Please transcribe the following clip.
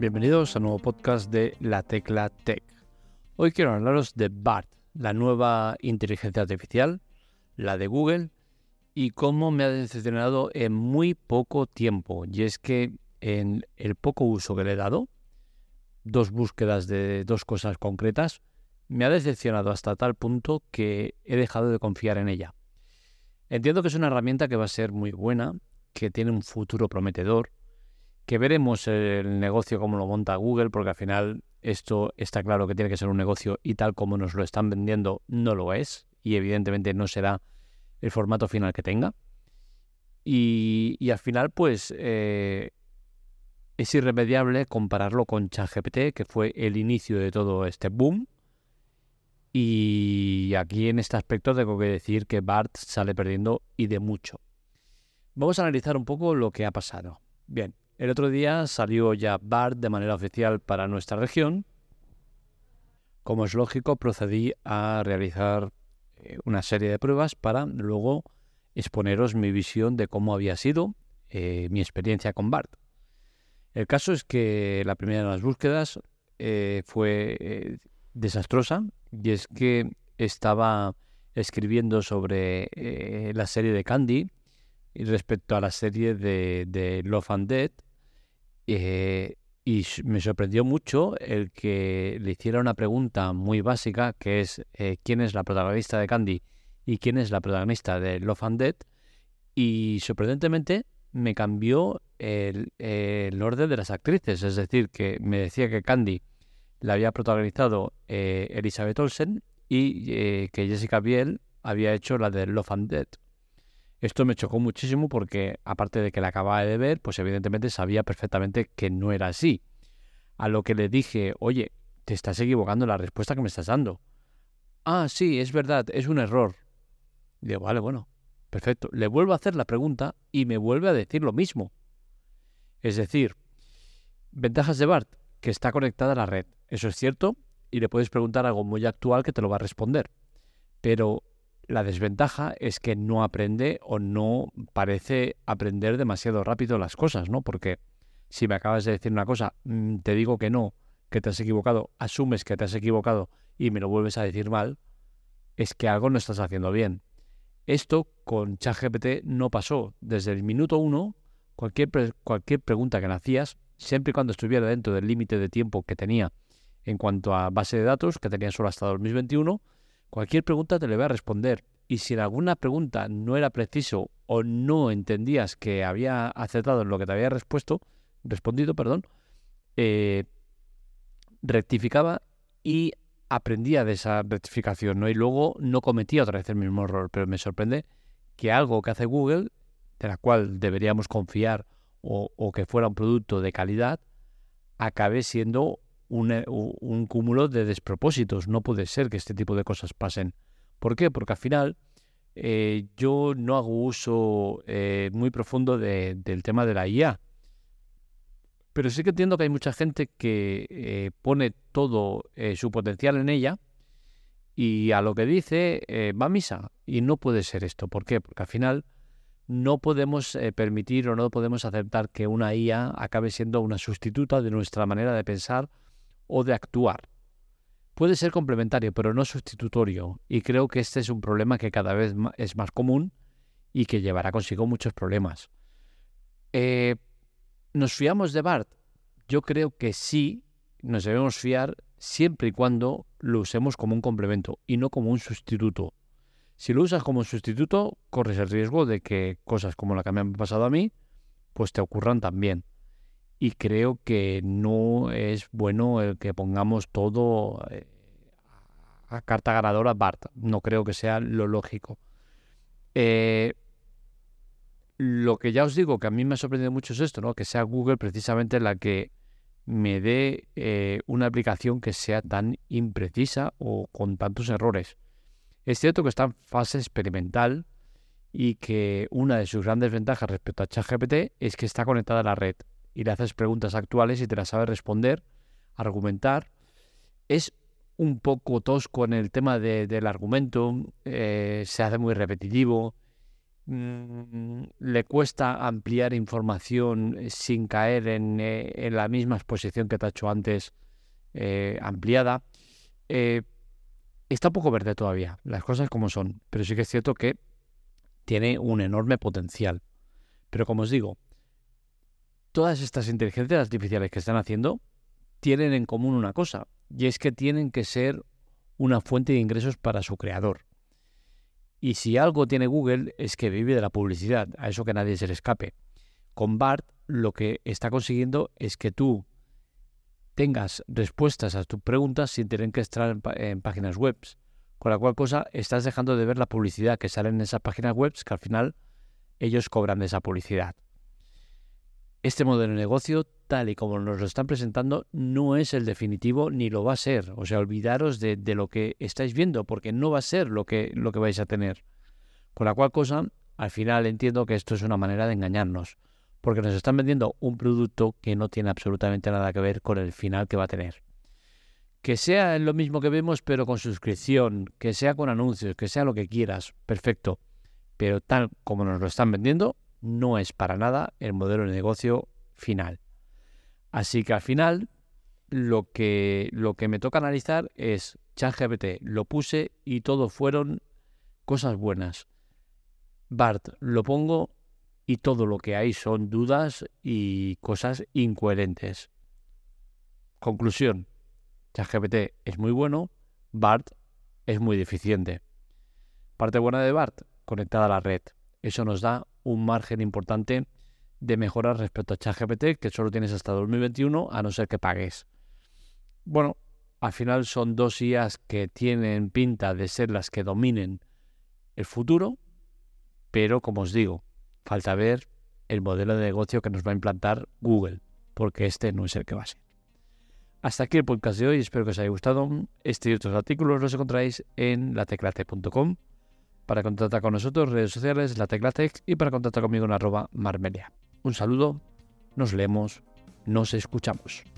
Bienvenidos a un nuevo podcast de La Tecla Tech. Hoy quiero hablaros de Bard, la nueva inteligencia artificial, la de Google, y cómo me ha decepcionado en muy poco tiempo. Y es que en el poco uso que le he dado, dos búsquedas de dos cosas concretas, me ha decepcionado hasta tal punto que he dejado de confiar en ella. Entiendo que es una herramienta que va a ser muy buena, que tiene un futuro prometedor, que veremos el negocio cómo lo monta Google, porque al final esto está claro que tiene que ser un negocio y tal como nos lo están vendiendo no lo es, y evidentemente no será el formato final que tenga. Y al final pues es irremediable compararlo con ChatGPT, que fue el inicio de todo este boom. Y aquí en este aspecto tengo que decir que Bard sale perdiendo y de mucho. Vamos a analizar un poco lo que ha pasado. Bien, el otro día salió ya Bard de manera oficial para nuestra región. Como es lógico, procedí a realizar una serie de pruebas para luego exponeros mi visión de cómo había sido mi experiencia con Bard. El caso es que la primera de las búsquedas fue desastrosa, y es que estaba escribiendo sobre la serie de Candy y respecto a la serie de Love and Death, y me sorprendió mucho el que le hiciera una pregunta muy básica, que es ¿quién es la protagonista de Candy y quién es la protagonista de Love and Death? Y sorprendentemente me cambió el orden de las actrices, es decir, que me decía que Candy la había protagonizado Elizabeth Olsen y que Jessica Biel había hecho la de Love and Death. Esto me chocó muchísimo porque, aparte de que la acababa de ver, pues evidentemente sabía perfectamente que no era así. A lo que le dije, oye, te estás equivocando en la respuesta que me estás dando. Ah, sí, es verdad, es un error. Y digo, vale, bueno, perfecto. Le vuelvo a hacer la pregunta y me vuelve a decir lo mismo. Es decir, ventajas de Bard, que está conectada a la red. Eso es cierto, y le puedes preguntar algo muy actual que te lo va a responder. Pero la desventaja es que no aprende o no parece aprender demasiado rápido las cosas, ¿no? Porque si me acabas de decir una cosa, te digo que no, que te has equivocado, asumes que te has equivocado y me lo vuelves a decir mal, es que algo no estás haciendo bien. Esto con ChatGPT no pasó. Desde el minuto 1, cualquier pregunta que le hacías, siempre y cuando estuviera dentro del límite de tiempo que tenía en cuanto a base de datos, que tenía solo hasta 2021, cualquier pregunta te le voy a responder. Y si en alguna pregunta no era preciso o no entendías que había acertado en lo que te había respondido, rectificaba y aprendía de esa rectificación, ¿no? Y luego no cometía otra vez el mismo error. Pero me sorprende que algo que hace Google, de la cual deberíamos confiar o que fuera un producto de calidad, acabe siendo un cúmulo de despropósitos. No puede ser que este tipo de cosas pasen. ¿Por qué? Porque al final yo no hago uso muy profundo del tema de la IA. Pero sí que entiendo que hay mucha gente que pone todo su potencial en ella y a lo que dice va a misa. Y no puede ser esto. ¿Por qué? Porque al final no podemos permitir o no podemos aceptar que una IA acabe siendo una sustituta de nuestra manera de pensar o de actuar. Puede ser complementario, pero no sustitutorio. Y creo que este es un problema que cada vez es más común y que llevará consigo muchos problemas. ¿Nos fiamos de Bard? Yo creo que sí, nos debemos fiar siempre y cuando lo usemos como un complemento y no como un sustituto. Si lo usas como un sustituto, corres el riesgo de que cosas como la que me han pasado a mí, pues te ocurran también. Y creo que no es bueno el que pongamos todo a carta ganadora Bard. No creo que sea lo lógico. Lo que ya os digo, que a mí me ha sorprendido mucho es esto, ¿no? Que sea Google precisamente la que me dé una aplicación que sea tan imprecisa o con tantos errores. Es cierto que está en fase experimental y que una de sus grandes ventajas respecto a ChatGPT es que está conectada a la red y le haces preguntas actuales y te las sabe responder, argumentar. Es un poco tosco en el tema del argumento, se hace muy repetitivo le cuesta ampliar información sin caer en la misma exposición que te ha hecho antes ampliada. Está un poco verde todavía, las cosas como son, pero sí que es cierto que tiene un enorme potencial. Pero como os digo, todas estas inteligencias artificiales que están haciendo tienen en común una cosa, y es que tienen que ser una fuente de ingresos para su creador. Y si algo tiene Google es que vive de la publicidad, a eso que nadie se le escape. Con BART lo que está consiguiendo es que tú tengas respuestas a tus preguntas sin tener que estar en páginas web. Con la cual cosa estás dejando de ver la publicidad que sale en esas páginas web, que al final ellos cobran de esa publicidad. Este modelo de negocio, tal y como nos lo están presentando, no es el definitivo ni lo va a ser. O sea, olvidaros de lo que estáis viendo, porque no va a ser lo que vais a tener. Con la cual cosa, al final entiendo que esto es una manera de engañarnos, porque nos están vendiendo un producto que no tiene absolutamente nada que ver con el final que va a tener. Que sea lo mismo que vemos, pero con suscripción, que sea con anuncios, que sea lo que quieras, perfecto. Pero tal como nos lo están vendiendo, no es para nada el modelo de negocio final. Así que al final lo que me toca analizar es ChatGPT, lo puse y todo fueron cosas buenas. BART lo pongo y todo lo que hay son dudas y cosas incoherentes. Conclusión, ChatGPT es muy bueno, BART es muy deficiente. Parte buena de BART, conectada a la red. Eso nos da un margen importante de mejorar respecto a ChatGPT, que solo tienes hasta 2021, a no ser que pagues. Bueno, al final son dos IAs que tienen pinta de ser las que dominen el futuro, pero como os digo, falta ver el modelo de negocio que nos va a implantar Google, porque este no es el que va a ser. Hasta aquí el podcast de hoy, espero que os haya gustado. Este y otros artículos los encontráis en lateclatec.com. Para contactar con nosotros, redes sociales, lateclatec, y para contactar conmigo en @marmelia. Un saludo, nos leemos, nos escuchamos.